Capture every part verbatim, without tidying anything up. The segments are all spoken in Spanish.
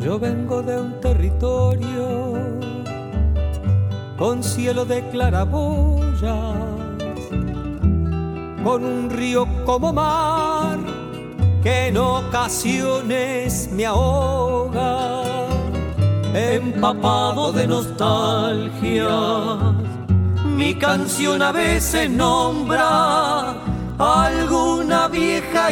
Yo vengo de un territorio con cielo de claraboyas, con un río como mar que en ocasiones me ahoga, empapado de nostalgia. Mi canción a veces nombra alguna vieja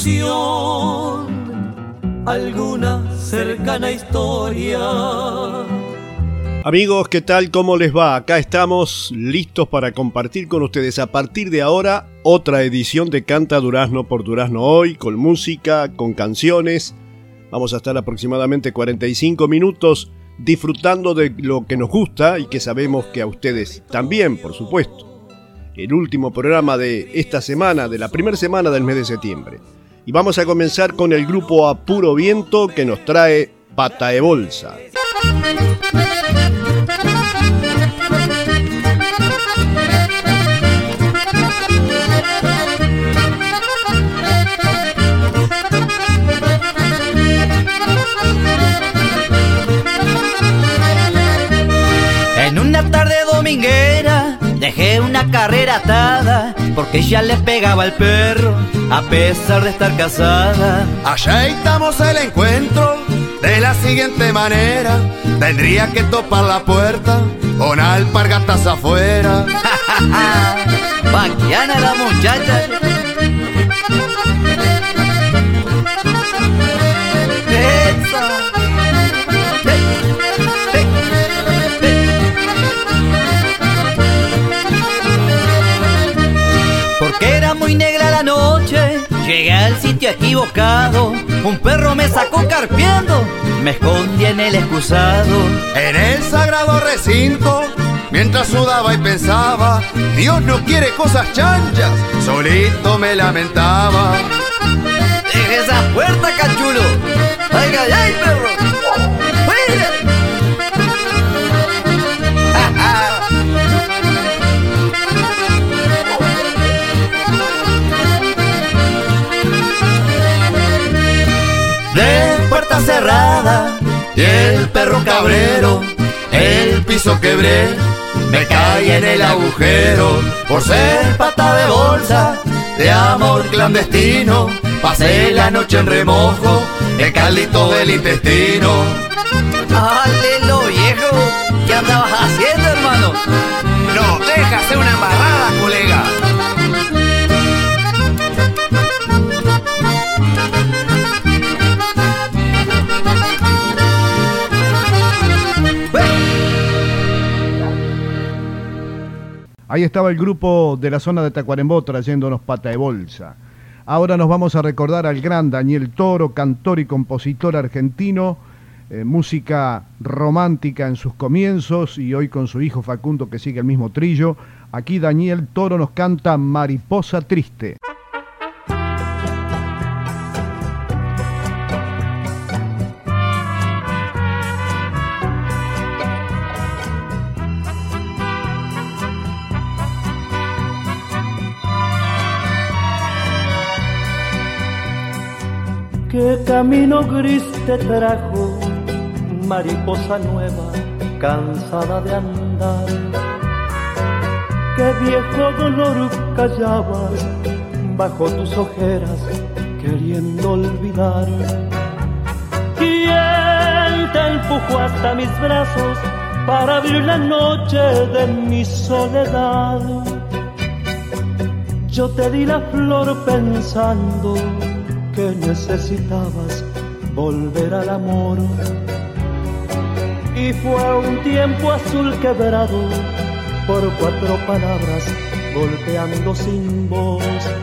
ilusión, alguna cercana historia. Amigos, ¿qué tal? ¿Cómo les va? Acá estamos listos para compartir con ustedes a partir de ahora otra edición de Canta Durazno por Durazno Hoy, con música, con canciones. Vamos a estar aproximadamente cuarenta y cinco minutos disfrutando de lo que nos gusta y que sabemos que a ustedes también, por supuesto. El último programa de esta semana, de la primera semana del mes de septiembre. Y vamos a comenzar con el grupo A Puro Viento que nos trae Pata de Bolsa. En una tarde dominguera dejé una carrera atada porque ella le pegaba al perro a pesar de estar casada. Aceitamos el encuentro de la siguiente manera: tendría que topar la puerta con alpargatas afuera. Baquiana la muchacha. Esa. Porque era muy negra la noche, llegué al sitio equivocado. Un perro me sacó carpiendo, me escondí en el excusado. En el sagrado recinto, mientras sudaba y pensaba, Dios no quiere cosas chanchas, solito me lamentaba. ¡Deje esa puerta, cachulo! ¡Ay, ay, ay, perro! ¡Fuera! De puerta cerrada y el perro cabrero, el piso quebré, me caí en el agujero. Por ser pata de bolsa, de amor clandestino, pasé la noche en remojo, el caldito del intestino. ¡Alelo, viejo! ¿Qué andabas haciendo, hermano? No, deja hacer una embarrada, colega. Ahí estaba el grupo de la zona de Tacuarembó trayéndonos Pata de Bolsa. Ahora nos vamos a recordar al gran Daniel Toro, cantor y compositor argentino, eh, música romántica en sus comienzos y hoy con su hijo Facundo que sigue el mismo trillo. Aquí Daniel Toro nos canta Mariposa Triste. ¿Qué camino gris te trajo, mariposa nueva, cansada de andar? ¿Qué viejo dolor callabas bajo tus ojeras, queriendo olvidar? ¿Quién te empujó hasta mis brazos para abrir la noche de mi soledad? Yo te di la flor pensando que necesitabas volver al amor, y fue un tiempo azul quebrado por cuatro palabras golpeando sin voz.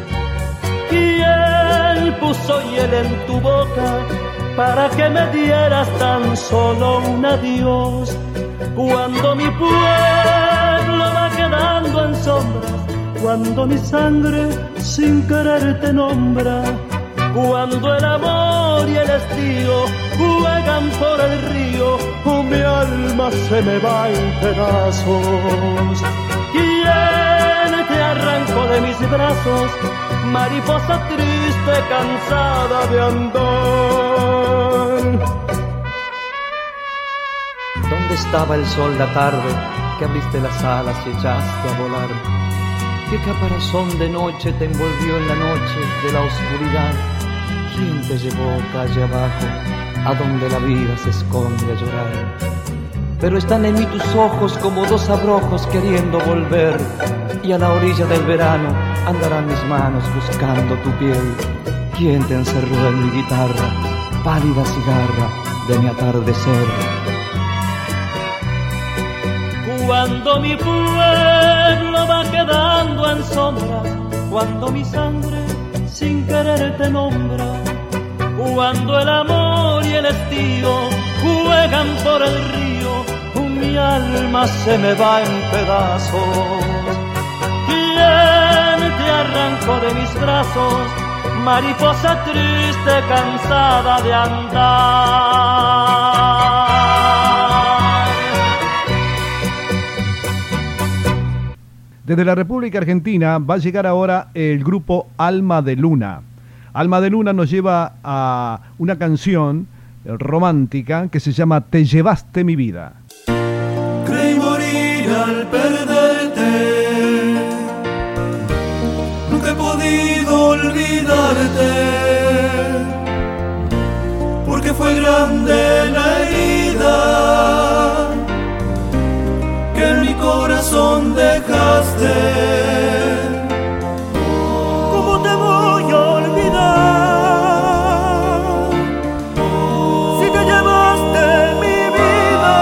¿Quién puso hiel en tu boca para que me dieras tan solo un adiós? Cuando mi pueblo va quedando en sombras, cuando mi sangre sin querer te nombra, cuando el amor y el estío juegan por el río, mi alma se me va en pedazos. ¿Quién te arrancó de mis brazos, mariposa triste, cansada de andar? estaba el sol la tarde, que abriste las alas y echaste a volar. ¿Qué caparazón de noche te envolvió en la noche de la oscuridad? ¿Quién te llevó calle abajo, a donde la vida se esconde a llorar? Pero están en mí tus ojos como dos abrojos queriendo volver, y a la orilla del verano andarán mis manos buscando tu piel. ¿Quién te encerró en mi guitarra, pálida cigarra de mi atardecer? Cuando mi pueblo va quedando en sombra, cuando mi sangre sin querer te nombra, cuando el amor y el estío juegan por el río, mi alma se me va en pedazos. ¿Quién te arrancó de mis brazos, mariposa triste, cansada de andar? Desde la República Argentina va a llegar ahora el grupo Alma de Luna. Alma de Luna nos lleva a una canción romántica que se llama Te llevaste mi vida. Creí morir al perderte, nunca he podido olvidarte, porque fue grande la herida que en mi corazón dejaste. ¿Cómo te voy a olvidar si te llevaste mi vida?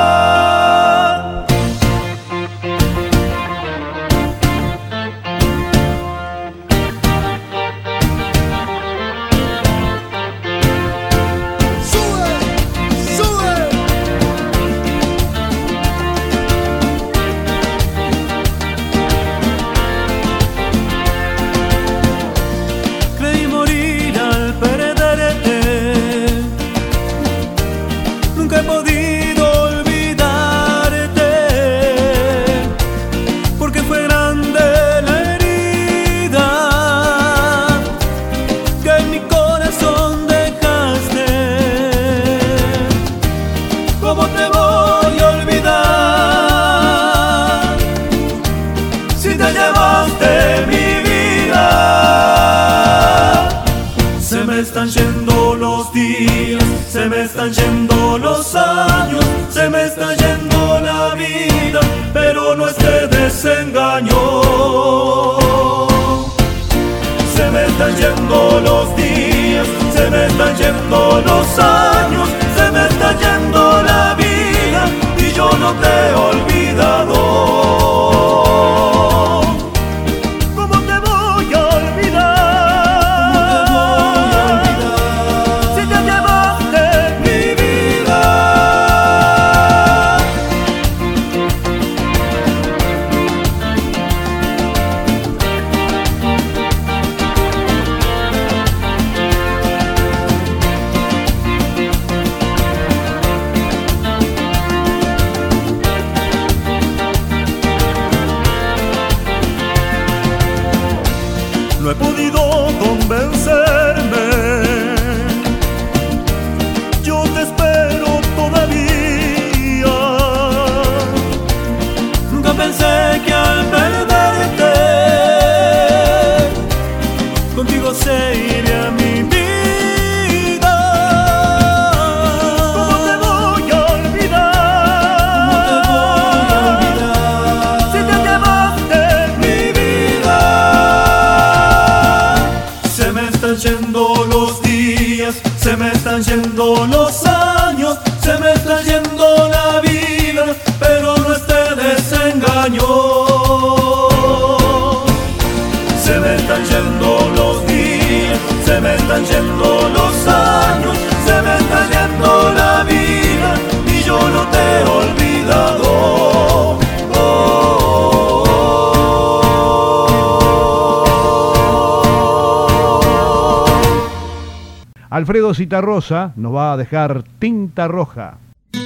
Se me están yendo los años, se me está yendo la vida, pero no es de desengaño. Se me están yendo los días, se me están yendo los años, se me está yendo la vida y yo no te he olvidado. No he podido convencerme, yo te espero todavía. Nunca pensé que al perderte contigo se iría mi vida. ¿Cómo te voy a olvidar? Si te llevaste mi vida. Se me están yendo los días, se me están yendo los años, se me está yendo la vida, pero no es de desengaño. Se me están yendo los días, se me están yendo los años, se me está yendo la vida y yo no te he olvidado. Alfredo Zitarrosa nos va a dejar Tinta Roja.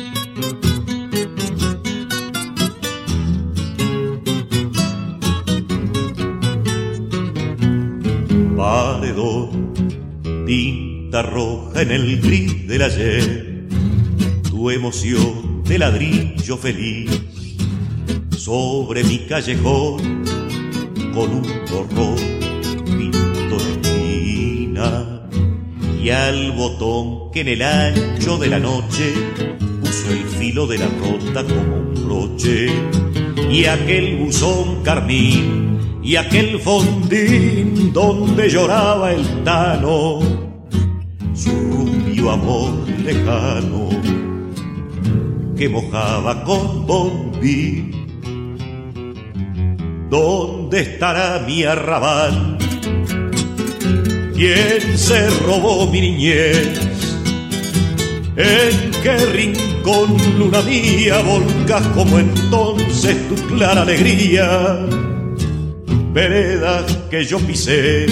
Paredón, tinta roja en el gris del ayer, tu emoción de ladrillo feliz sobre mi callejón con un horror pinto de esquina, y al botón que en el ancho de la noche puso el filo de la rota como un broche, y aquel buzón carmín y aquel fondín donde lloraba el tano su rubio amor lejano que mojaba con bombín. ¿Dónde estará mi arrabal? ¿Quién se robó mi niñez? ¿En qué rincón, luna mía, volcas como entonces tu clara alegría? Veredas que yo pisé,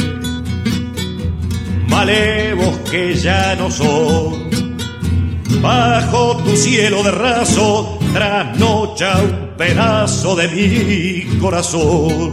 malevos que ya no son, bajo tu cielo de raso trasnocha un pedazo de mi corazón.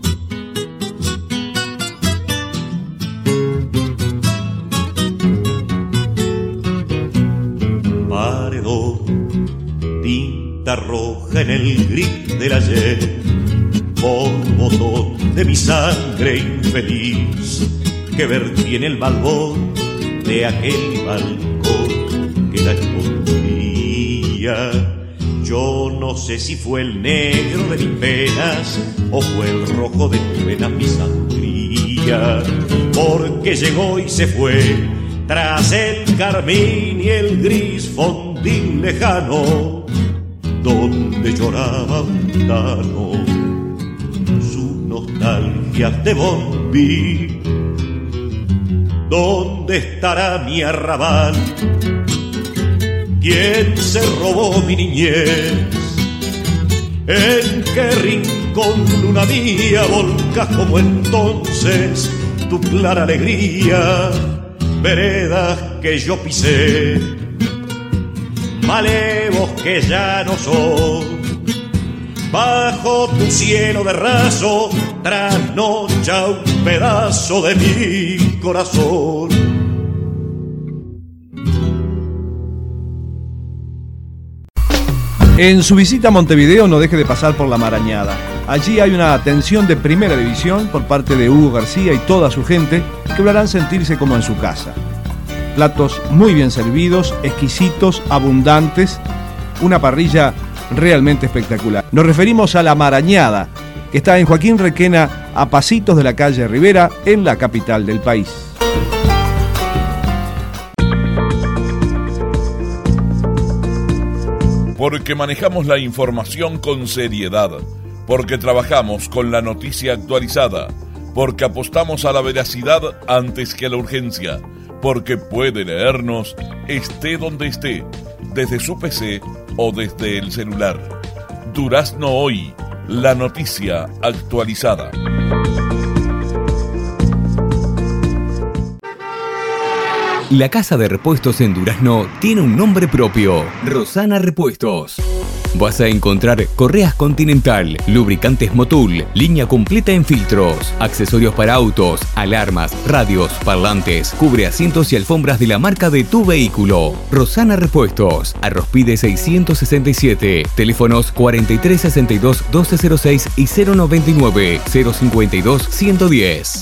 Paredón, tinta roja en el gris del ayer, borbotón de mi sangre infeliz que vertí en el balcón de aquel balcón que la escondía. Yo no sé si fue el negro de mis penas o fue el rojo de tu vena mi sangría, porque llegó y se fue tras el carmín y el gris fondín lejano donde lloraba un tano sus nostalgias de bombín. ¿Dónde estará mi arrabal? ¿Quién se robó mi niñez? ¿En qué rincón, luna mía, volcas como entonces tu clara alegría? Veredas que yo pisé, malevos que ya no son, bajo tu cielo de raso trasnocha un pedazo de mi corazón. En su visita a Montevideo no deje de pasar por La Marañada. Allí hay una atención de primera división por parte de Hugo García y toda su gente que lo harán sentirse como en su casa. Platos muy bien servidos, exquisitos, abundantes, una parrilla realmente espectacular. Nos referimos a La Marañada, que está en Joaquín Requena, a pasitos de la calle Rivera, en la capital del país. Porque manejamos la información con seriedad, porque trabajamos con la noticia actualizada, porque apostamos a la veracidad antes que a la urgencia, porque puede leernos esté donde esté, desde su P C o desde el celular. Durazno Hoy, la noticia actualizada. La casa de repuestos en Durazno tiene un nombre propio, Rosana Repuestos. Vas a encontrar correas Continental, lubricantes Motul, línea completa en filtros, accesorios para autos, alarmas, radios, parlantes, cubre asientos y alfombras de la marca de tu vehículo. Rosana Repuestos, Arrospide seiscientos sesenta y siete, teléfonos cuarenta y tres sesenta y dos doce cero seis y cero noventa y nueve cero cincuenta y dos ciento diez.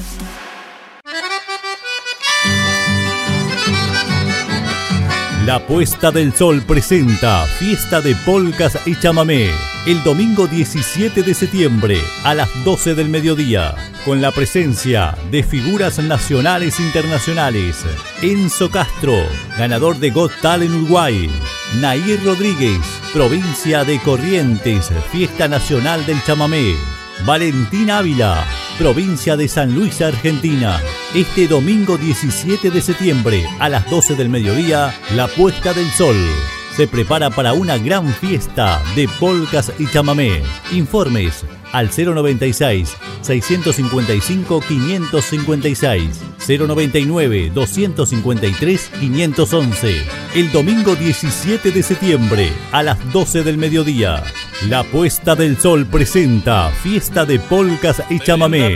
La Puesta del Sol presenta Fiesta de Polcas y Chamamé el domingo diecisiete de septiembre a las doce del mediodía, con la presencia de figuras nacionales e internacionales: Enzo Castro, ganador de Got Talent Uruguay; Nair Rodríguez, provincia de Corrientes, Fiesta Nacional del Chamamé; Valentín Ávila, provincia de San Luis, Argentina. Este domingo diecisiete de septiembre a las doce del mediodía, La Puesta del Sol se prepara para una gran fiesta de polcas y chamamé. Informes al cero noventa y seis, seiscientos cincuenta y cinco, quinientos cincuenta y seis, cero noventa y nueve, doscientos cincuenta y tres, quinientos once. El domingo diecisiete de septiembre a las doce del mediodía, La Puesta del Sol presenta Fiesta de Polcas y Chamamé.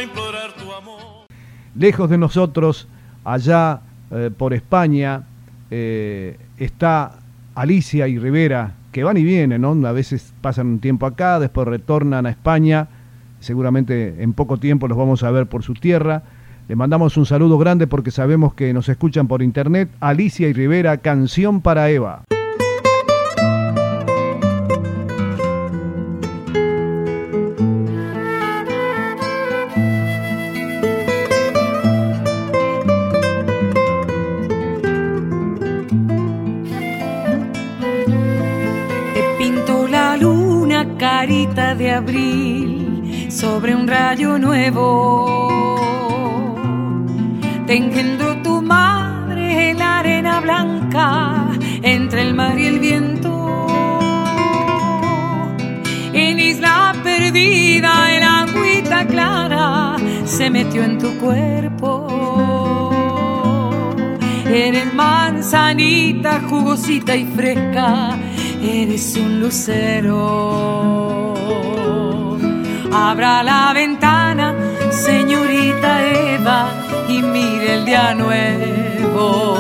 Lejos de nosotros, allá eh, por España, eh, está Alicia y Rivera, que van y vienen, ¿no? A veces pasan un tiempo acá, después retornan a España, seguramente en poco tiempo los vamos a ver por su tierra. Le mandamos un saludo grande porque sabemos que nos escuchan por internet. Alicia y Rivera, Canción para Eva. Carita de abril sobre un rayo nuevo, te engendró tu madre en la arena blanca entre el mar y el viento. En isla perdida el agüita clara se metió en tu cuerpo. Eres manzanita jugosita y fresca, eres un lucero. Abra la ventana, señorita Eva, y mire el día nuevo.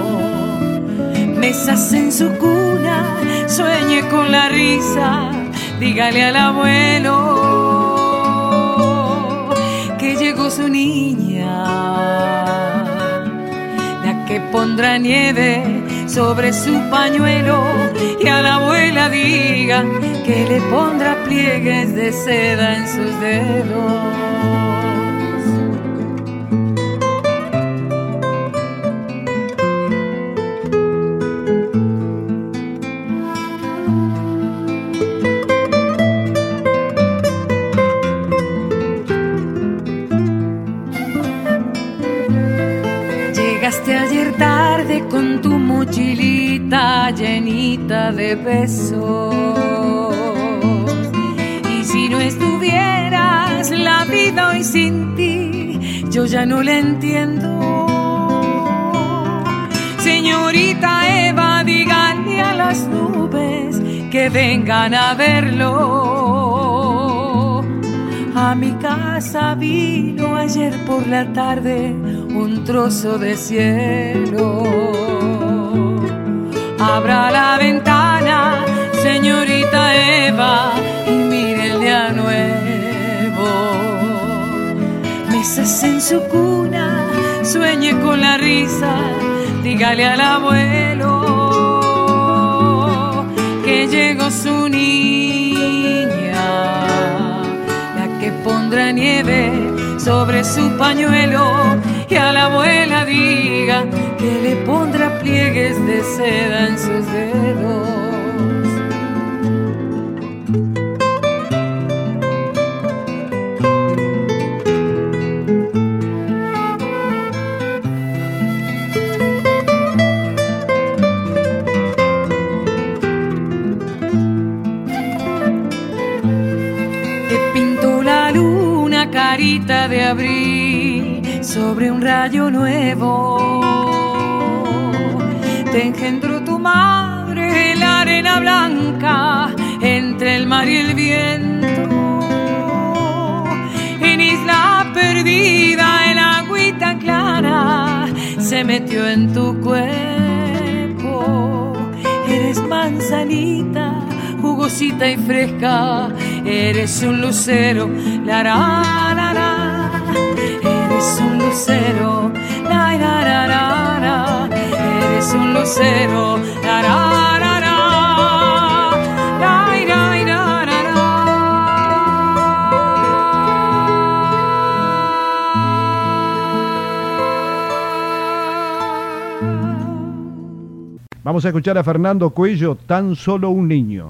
Mesas en su cuna, sueñe con la risa, dígale al abuelo que llegó su niña, la que pondrá nieve sobre su pañuelo, y a la abuela diga que le pondrá pliegues de seda en sus dedos. Llegaste ayer tarde con tu mochilita llenita de besos, y si no estuvieras la vida hoy sin ti, yo ya no la entiendo. Señorita Eva, díganle a las nubes que vengan a verlo. A mi casa vino ayer por la tarde un trozo de cielo. Abra la ventana, señorita Eva, y mire el día nuevo. Mesas en su cuna, sueñe con la risa, dígale al abuelo que llegó su niña, la que pondrá nieve sobre su pañuelo, y a la abuela diga que le pondrá pliegues de seda en sus dedos. Te pintó la luna carita de abril sobre un rayo nuevo, te engendró tu madre en la arena blanca entre el mar y el viento. En isla perdida el agüita clara se metió en tu cuerpo. Eres manzanita jugosita y fresca, eres un lucero, la la la la. Eres un lucero, la la la la la. Eres un lucero, la la la la. La la la la la. Vamos a escuchar a Fernando Cuello, Tan solo un niño.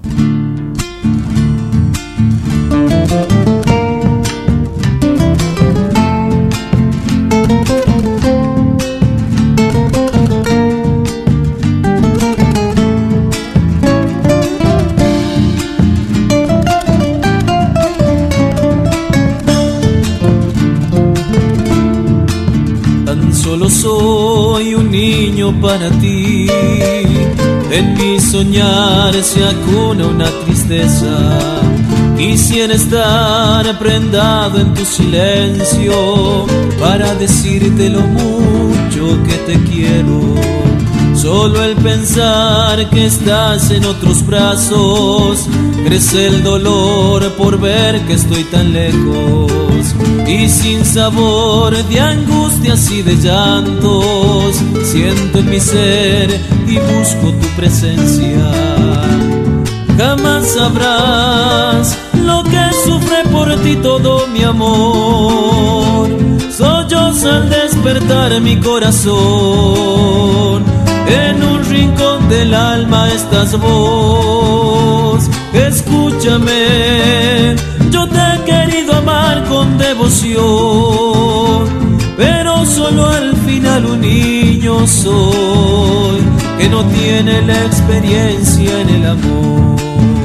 Solo soy un niño para ti, en mi soñar se acuna una tristeza. Quisiera estar prendado en tu silencio para decirte lo mucho que te quiero. Solo el pensar que estás en otros brazos, crece el dolor por ver que estoy tan lejos. Y sin sabor de angustias y de llantos, siento en mi ser y busco tu presencia. Jamás sabrás lo que sufre por ti todo mi amor. Solloza al despertar mi corazón. En un rincón del alma estás vos. Escúchame, yo te he querido amar con devoción, pero solo al final un niño soy que no tiene la experiencia en el amor.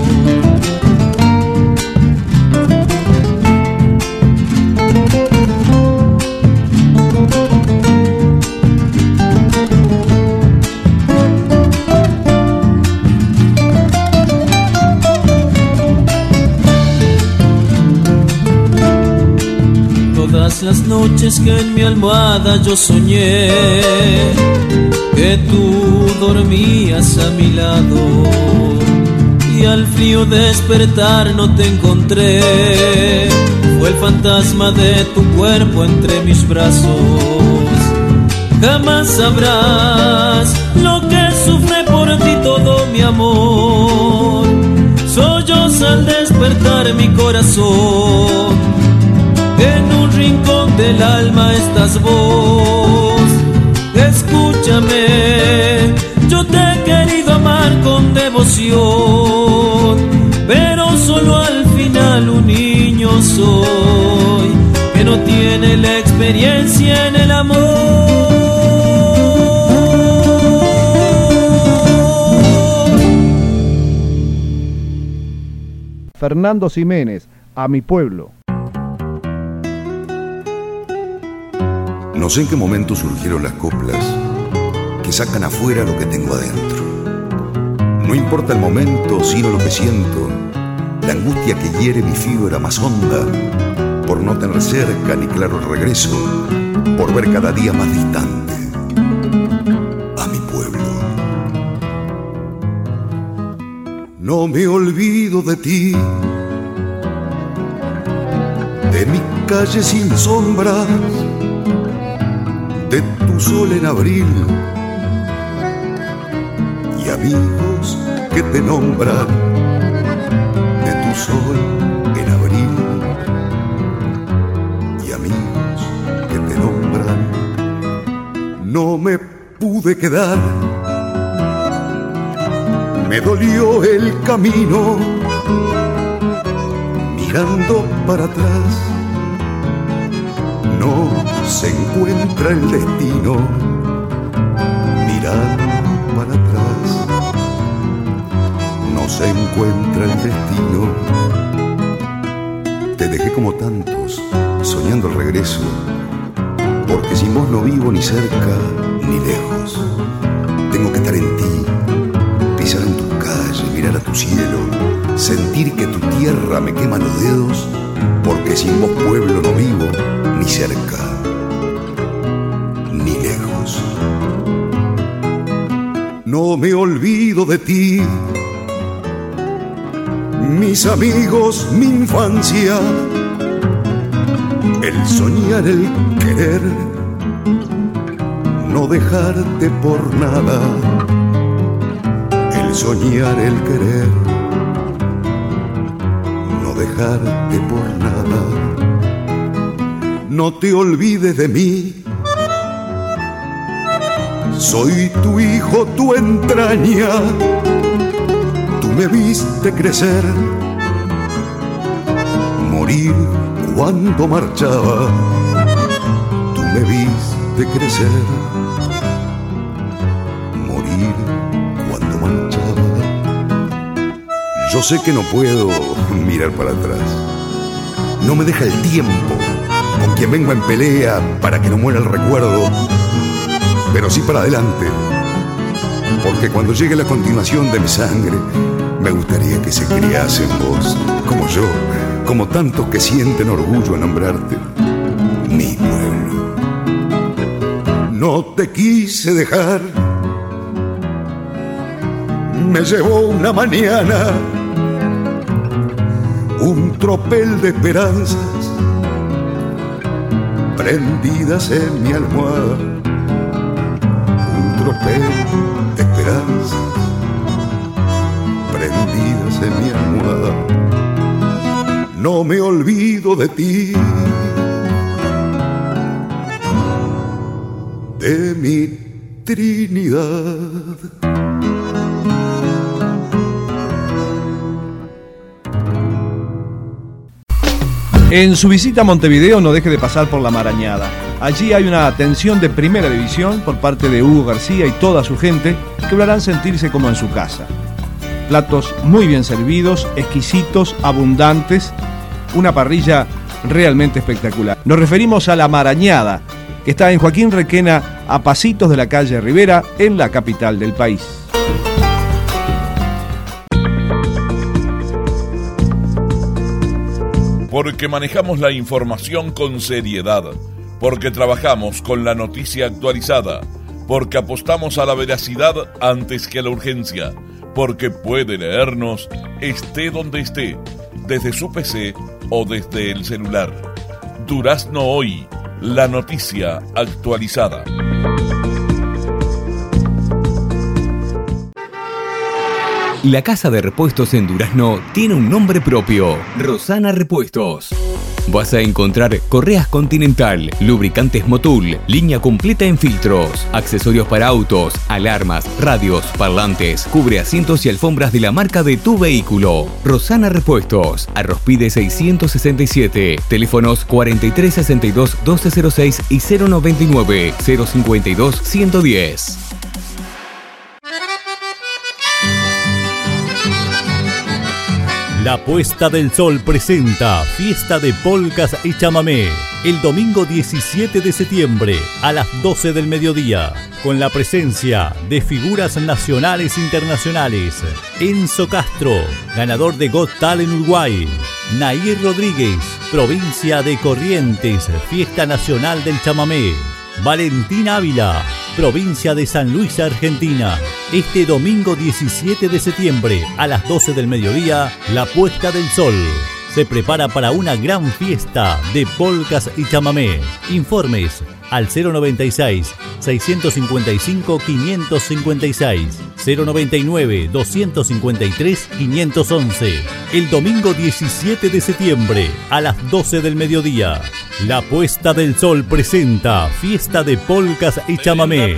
Las noches que en mi almohada yo soñé que tú dormías a mi lado, y al frío despertar no te encontré. Fue el fantasma de tu cuerpo entre mis brazos. Jamás sabrás lo que sufre por ti todo mi amor. Solloza al despertar mi corazón. En un rincón del alma estás vos. Escúchame, yo te he querido amar con devoción, pero solo al final un niño soy que no tiene la experiencia en el amor. Fernando Ximénez, A mi pueblo. No sé en qué momento surgieron las coplas que sacan afuera lo que tengo adentro. No importa el momento, sino lo que siento, la angustia que hiere mi fibra más honda, por no tener cerca ni claro el regreso, por ver cada día más distante a mi pueblo. No me olvido de ti, de mi calle sin sombras, de tu sol en abril y amigos que te nombran, de tu sol en abril y amigos que te nombran. No me pude quedar, me dolió el camino, mirando para atrás no se encuentra el destino, mirando para atrás no se encuentra el destino. Te dejé como tantos, soñando el regreso, porque sin vos no vivo ni cerca ni lejos. Tengo que estar en ti, pisar en tu calle, mirar a tu cielo, sentir que tu tierra me quema los dedos, porque sin vos pueblo no vivo ni cerca ni lejos. No me olvido de ti, mis amigos, mi infancia, el soñar, el querer, no dejarte por nada, el soñar, el querer, no dejarte por nada. No te olvides de mí, soy tu hijo, tu entraña, tú me viste crecer, morir cuando marchaba, tú me viste crecer, morir cuando marchaba. Yo sé que no puedo mirar para atrás, no me deja el tiempo con quien vengo en pelea para que no muera el recuerdo, pero sí para adelante, porque cuando llegue la continuación de mi sangre, me gustaría que se criase en vos, como yo, como tantos que sienten orgullo en nombrarte, mi pueblo. No te quise dejar, me llevó una mañana un tropel de esperanzas prendidas en mi almohada, un tropel de esperanzas prendidas en mi almohada. No me olvido de ti, de mi Trinidad. En su visita a Montevideo no deje de pasar por La Marañada. Allí hay una atención de primera división por parte de Hugo García y toda su gente que lo harán sentirse como en su casa. Platos muy bien servidos, exquisitos, abundantes, una parrilla realmente espectacular. Nos referimos a La Marañada, que está en Joaquín Requena, a pasitos de la calle Rivera, en la capital del país. Porque manejamos la información con seriedad, porque trabajamos con la noticia actualizada, porque apostamos a la veracidad antes que a la urgencia, porque puede leernos esté donde esté, desde su P C o desde el celular. Durazno Hoy, la noticia actualizada. La casa de repuestos en Durazno tiene un nombre propio, Rosana Repuestos. Vas a encontrar correas Continental, lubricantes Motul, línea completa en filtros, accesorios para autos, alarmas, radios, parlantes, cubre asientos y alfombras de la marca de tu vehículo. Rosana Repuestos, Arrospide seiscientos sesenta y siete, teléfonos cuarenta y tres sesenta y dos doce cero seis y cero noventa y nueve cero cincuenta y dos ciento diez. La Puesta del Sol presenta Fiesta de Polcas y Chamamé el domingo diecisiete de septiembre a las doce del mediodía, con la presencia de figuras nacionales e internacionales: Enzo Castro, ganador de Got Talent Uruguay; Nair Rodríguez, provincia de Corrientes, Fiesta Nacional del Chamamé; Valentín Ávila, provincia de San Luis, Argentina. Este domingo diecisiete de septiembre a las doce del mediodía, La Puesta del Sol se prepara para una gran fiesta de polcas y chamamé. Informes al cero noventa y seis, seiscientos cincuenta y cinco, quinientos cincuenta y seis, cero noventa y nueve, doscientos cincuenta y tres, quinientos once. El domingo diecisiete de septiembre a las doce del mediodía. La Puesta del Sol presenta Fiesta de Polcas y Chamamé.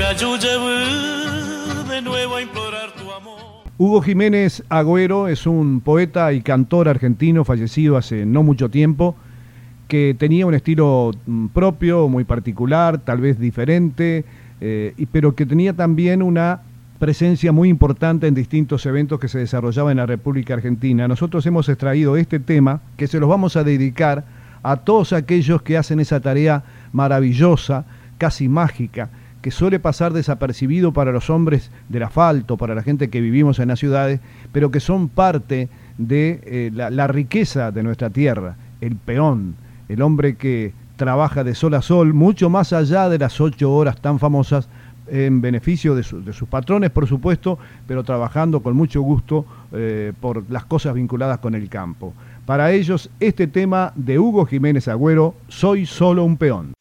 Hugo Jiménez Agüero es un poeta y cantor argentino fallecido hace no mucho tiempo, que tenía un estilo propio, muy particular, tal vez diferente, eh, pero que tenía también una presencia muy importante en distintos eventos que se desarrollaban en la República Argentina. Nosotros hemos extraído este tema que se los vamos a dedicar a todos aquellos que hacen esa tarea maravillosa, casi mágica, que suele pasar desapercibido para los hombres del asfalto, para la gente que vivimos en las ciudades, pero que son parte de eh, la, la riqueza de nuestra tierra, el peón, el hombre que trabaja de sol a sol, mucho más allá de las ocho horas tan famosas, en beneficio de, su, de sus patrones, por supuesto, pero trabajando con mucho gusto eh, por las cosas vinculadas con el campo. Para ellos, este tema de Hugo Jiménez Agüero, Soy solo un peón.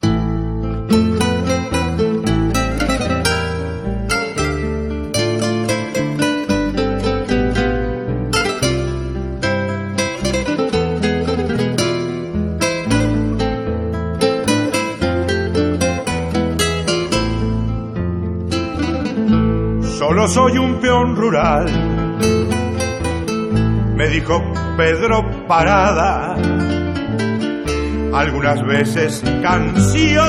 Solo soy un peón rural, me dijo Pedro Parada. Algunas veces canción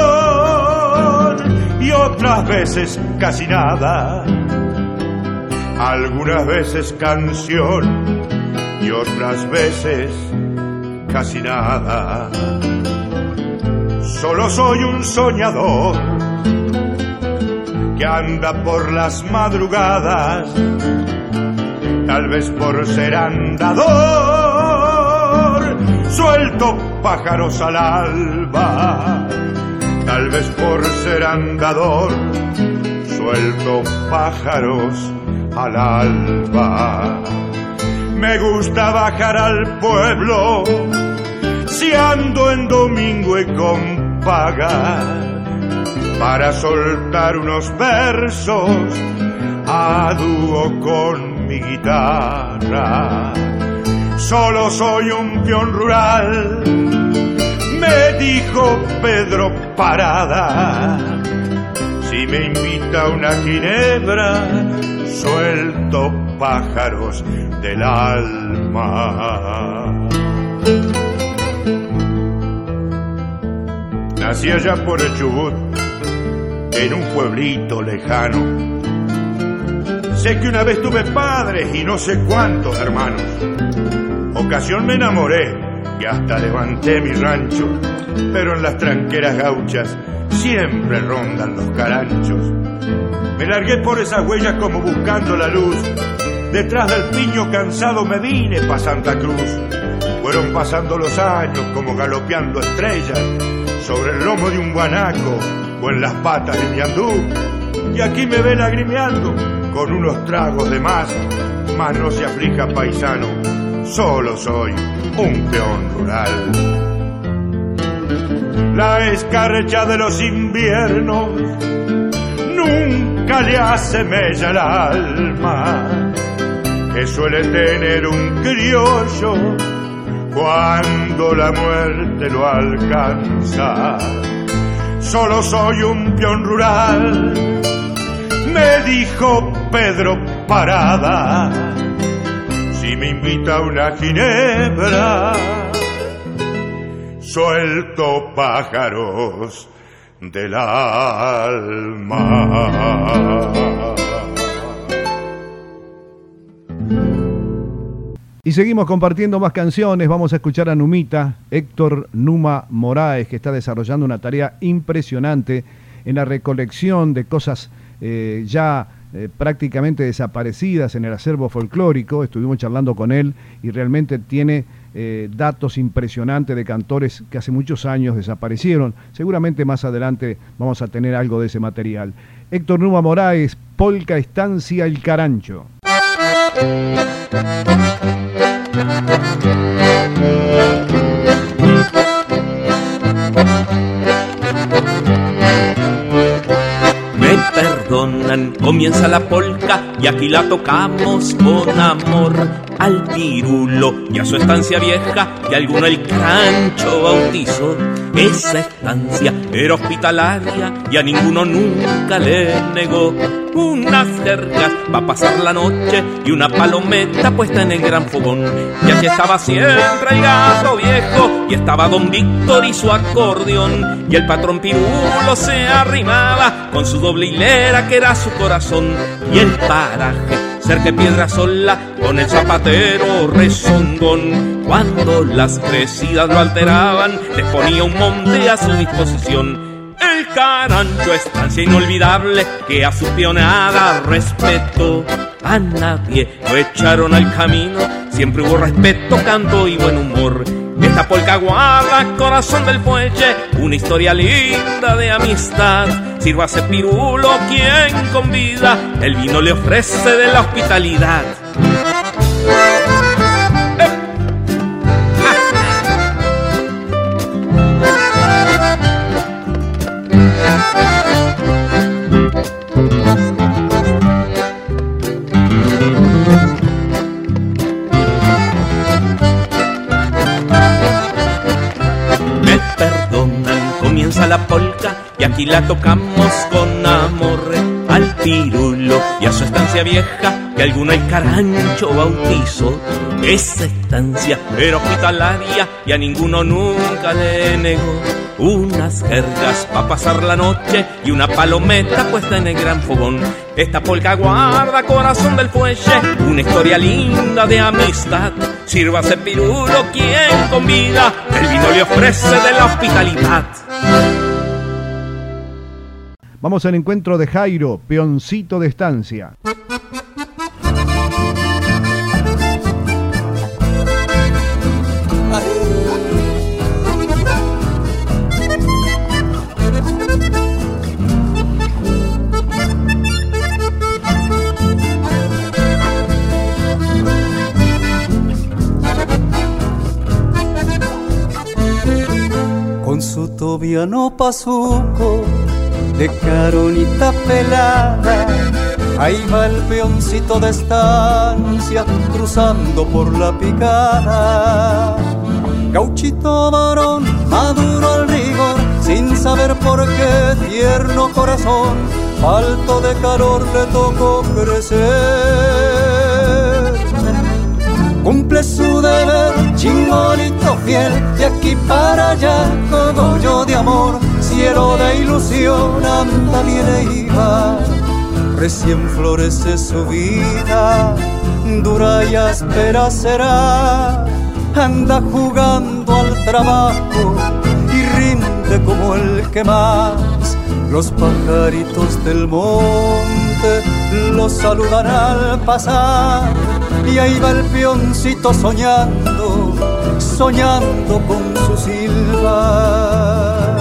y otras veces casi nada. Algunas veces canción y otras veces casi nada. Solo soy un soñador que anda por las madrugadas, tal vez por ser andador, suelto pájaros al alba, tal vez por ser andador, suelto pájaros al alba. Me gusta bajar al pueblo si ando en domingo y con paga para soltar unos versos a dúo con mi guitarra. Solo soy un peón rural, me dijo Pedro Parada. Si me invita a una ginebra, suelto pájaros del alma. Nací allá por el Chubut, en un pueblito lejano. Sé que una vez tuve padres y no sé cuántos hermanos. Ocasión me enamoré y hasta levanté mi rancho, pero en las tranqueras gauchas siempre rondan los caranchos. Me largué por esas huellas como buscando la luz. Detrás del piño cansado me vine pa' Santa Cruz. Fueron pasando los años como galopeando estrellas sobre el lomo de un guanaco o en las patas de mi andú. Y aquí me ve lagrimeando con unos tragos de más. Mas no se aflija, paisano, solo soy un peón rural. La escarcha de los inviernos nunca le hace mella al alma que suele tener un criollo cuando la muerte lo alcanza. Solo soy un peón rural, me dijo Pedro Parada. Si me invita a una ginebra, suelto pájaros del alma. Y seguimos compartiendo más canciones. Vamos a escuchar a Numita, Héctor Numa Moraes, que está desarrollando una tarea impresionante en la recolección de cosas eh, ya eh, prácticamente desaparecidas en el acervo folclórico. Estuvimos charlando con él y realmente tiene eh, datos impresionantes de cantores que hace muchos años desaparecieron. Seguramente más adelante vamos a tener algo de ese material. Héctor Numa Moraes, Polka Estancia El Carancho. Me perdonan, comienza la polca y aquí la tocamos con amor. Al pirulo y a su estancia vieja que alguno el carancho bautizó. Esa estancia era hospitalaria y a ninguno nunca le negó. Unas jergas pa' pasar la noche y una palometa puesta en el gran fogón. Y aquí estaba siempre el gato viejo y estaba don Víctor y su acordeón. Y el patrón pirulo se arrimaba con su doble hilera que era su corazón. Y el paraje cerca de Piedra Sola con el zapatero rezongón. Cuando las crecidas lo alteraban, les ponía un monte a su disposición. El carancho, estancia inolvidable que a su peonada respetó. A nadie lo echaron al camino, siempre hubo respeto, canto y buen humor. Esta polca guarda corazón del fuelle, una historia linda de amistad. Sírvase pirulo quien con vida el vino le ofrece de la hospitalidad. La polca y aquí la tocamos con amor. Al pirulo y a su estancia vieja que alguno el carancho bautizó. Esa estancia era hospitalaria y a ninguno nunca le negó. Unas jergas pa' pasar la noche y una palometa puesta en el gran fogón. Esta polca guarda corazón del fuelle, una historia linda de amistad. Sírvase pirulo quien con vida el vino le ofrece de la hospitalidad. Vamos al encuentro de Jairo, peoncito de estancia. Segoviano Pazuco, de caronita pelada, ahí va el peoncito de estancia, cruzando por la picada. Gauchito varón, maduro al rigor, sin saber por qué, tierno corazón, falto de calor le tocó crecer. Cumple su deber, chingonito fiel, de aquí para allá, cogollo de amor, cielo de ilusión, anda, viene y va. Recién florece su vida, dura y áspera será, anda jugando al trabajo y rinde como el que más. Los pajaritos del monte los saludan al pasar, y ahí va el peoncito soñando, soñando con su silba.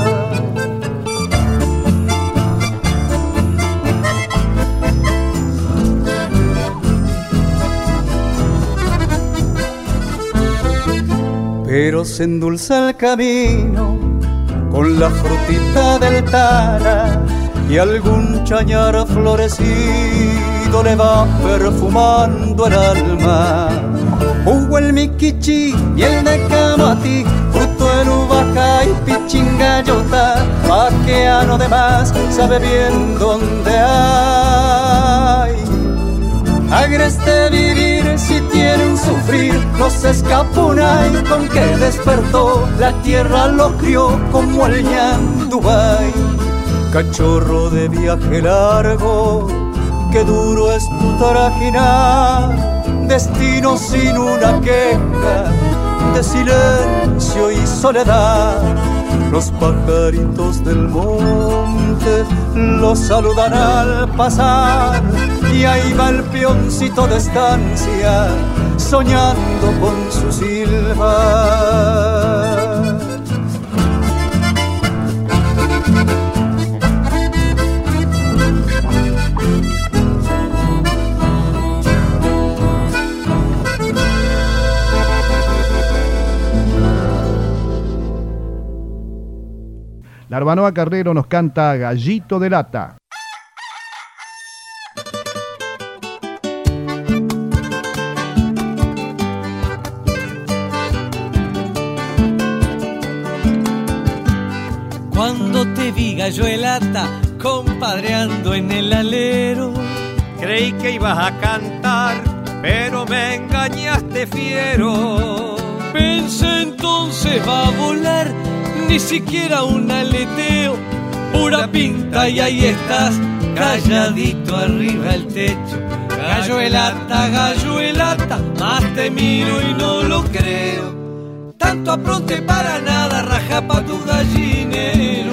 Pero se endulza el camino con la frutita del tara, y algún chañar florecido le va perfumando el alma. Hugo el miquichi, miel de camati, fruto en uvaca y pichingayota, vaqueano de más, sabe bien dónde hay. Agreste vivir si tiene un sufrir, no se escapa un ay con que despertó, la tierra lo crió como el ñandubay. Cachorro de viaje largo, qué duro es tu trajinar, destino sin una queja, de silencio y soledad. Los pajaritos del monte los saludan al pasar, y ahí va el peoncito de estancia, soñando con su silba. La Arbanoa Carrero nos canta Gallito de Lata. Cuando te vi gallo de lata, compadreando en el alero, creí que ibas a cantar, pero me engañaste fiero. Pensé entonces va a volar, ni siquiera un aleteo, pura pinta y ahí estás, calladito arriba el techo. Gallo de lata, gallo de lata, más te miro y no lo creo. Tanto apronte para nada, raja pa' tu gallinero.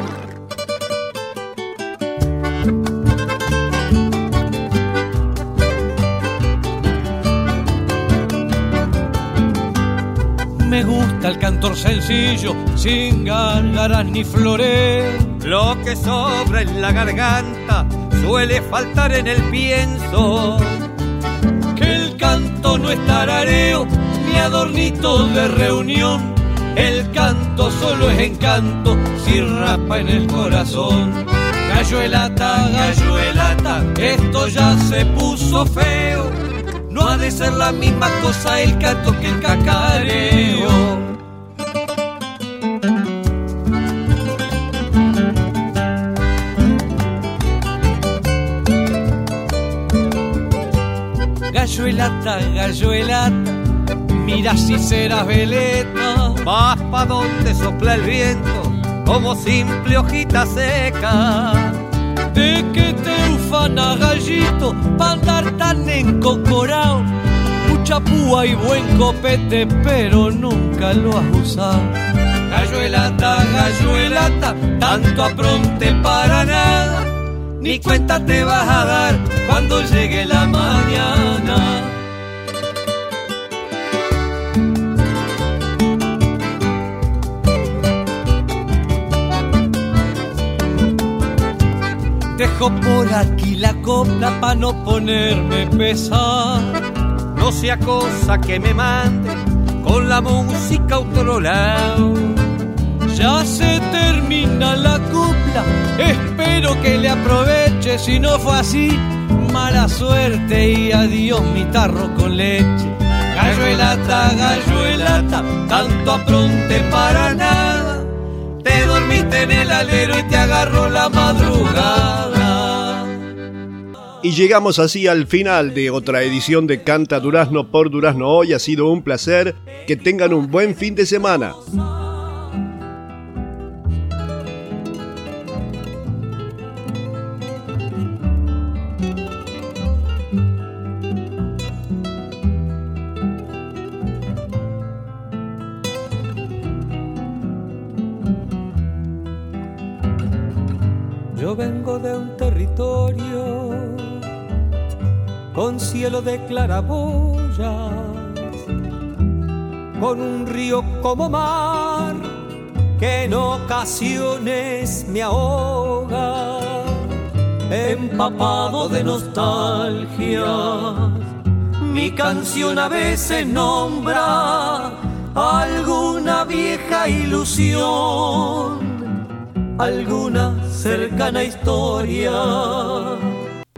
Me gusta el cantor sencillo, sin gárgaras ni floreo. Lo que sobra en la garganta suele faltar en el pienso. Que el canto no es tarareo, ni adornito de reunión. El canto solo es encanto, si rapa en el corazón. Gallo de lata, gallo de lata, esto ya se puso feo. No ha de ser la misma cosa el canto que el cacareo. Gallo de lata, gallo de lata, mira si serás veleta. Vas pa' donde sopla el viento, como simple hojita seca. De que te ufana gallito, pa' andar tan encocorao. Mucha púa y buen copete, pero nunca lo has usado. Gallo de lata, gallo de lata, tanto apronte para nada. Ni cuenta te vas a dar cuando llegue la mañana. Dejo por aquí la copla pa' no ponerme pesar. No sea cosa que me mande con la música a otro lado. Ya se termina la copla, espero que le aproveche. Si no fue así, mala suerte y adiós mi tarro con leche. Galluelata, galluelata, tanto apronte para nada. Te dormiste en el alero y te agarró la madrugada. Y llegamos así al final de otra edición de Canta Durazno por Durazno Hoy. Ha sido un placer. Que tengan un buen fin de semana. Yo vengo de un territorio con cielo de claraboyas, con un río como mar que en ocasiones me ahoga, empapado de nostalgia. Mi canción a veces nombra alguna vieja ilusión, alguna cercana historia.